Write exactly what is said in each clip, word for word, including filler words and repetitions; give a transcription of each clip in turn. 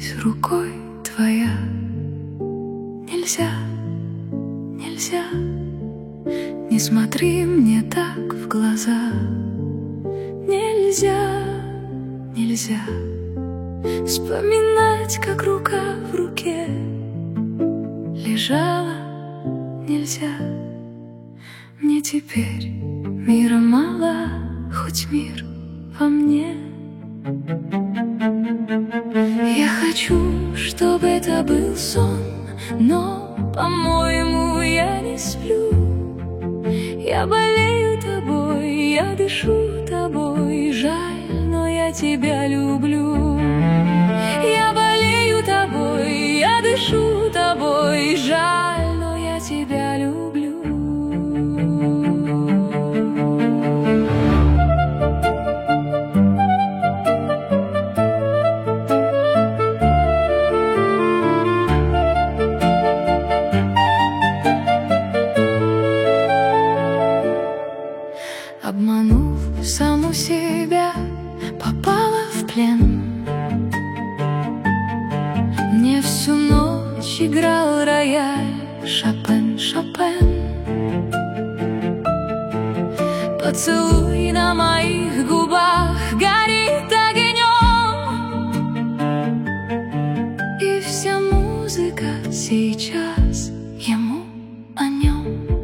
Дотянись рукой твоя. Нельзя, нельзя, не смотри мне так в глаза. Нельзя, нельзя вспоминать, как рука в руке лежала. Нельзя, мне теперь мира мало, хоть мир во мне. Я хочу, чтобы это был сон, но, по-моему, я не сплю. Я болею тобой, я дышу тобой. Жаль, но я тебя люблю. Я болею тобой, я дышу тобой. Жаль, но я тебя люблю. Обманув саму себя, попала в плен. Мне всю ночь играл рояль Шопен, Шопен. Поцелуй на моих губах горит огнем, и вся музыка сейчас ему о нем.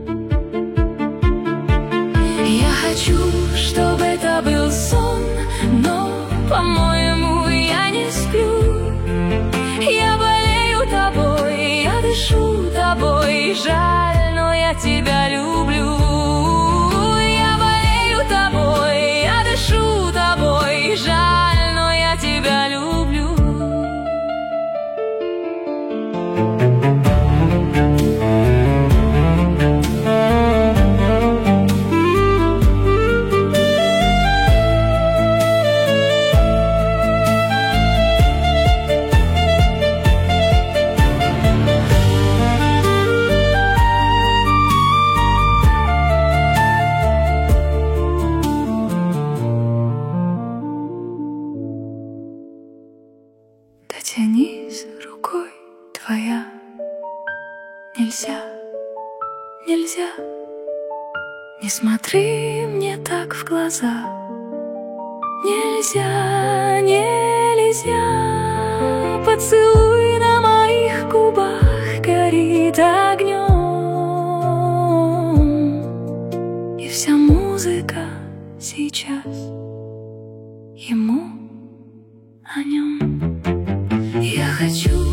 Я хочу, чтобы это был сон, но, по-моему, я не сплю. Я болею тобой, я дышу тобой. Жаль, но я тебя люблю. Я болею тобой, я дышу тобой. Жаль, но я тебя люблю. Дотянись рукой твоя. Нельзя, нельзя, не смотри мне так в глаза. Нельзя, нельзя, поцелуй на моих губах горит огнем, и вся музыка сейчас ему о нем. Я хочу,